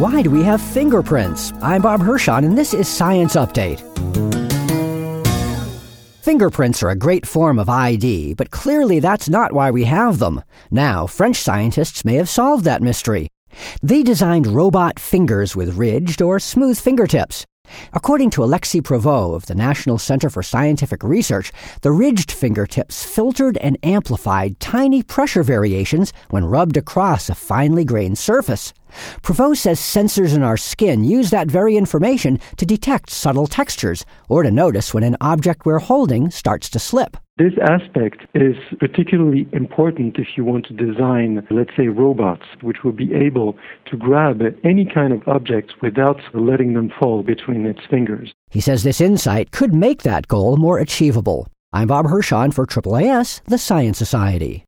Why do we have fingerprints? I'm Bob Hirschon, and this is Science Update. Fingerprints are a great form of ID, but clearly that's not why we have them. Now, French scientists may have solved that mystery. They designed robot fingers with ridged or smooth fingertips. According to Alexis Prévost of the National Center for Scientific Research, the ridged fingertips filtered and amplified tiny pressure variations when rubbed across a finely grained surface. Prévost says sensors in our skin use that very information to detect subtle textures or to notice when an object we're holding starts to slip. This aspect is particularly important if you want to design, let's say, robots, which will be able to grab any kind of object without letting them fall between its fingers. He says this insight could make that goal more achievable. I'm Bob Hirschon for AAAS, the Science Society.